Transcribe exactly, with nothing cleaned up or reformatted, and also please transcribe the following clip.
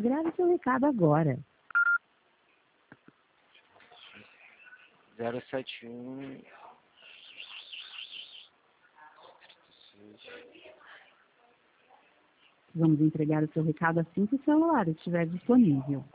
Grave seu recado agora. zero sete um. Vamos entregar o seu recado assim que o celular estiver disponível.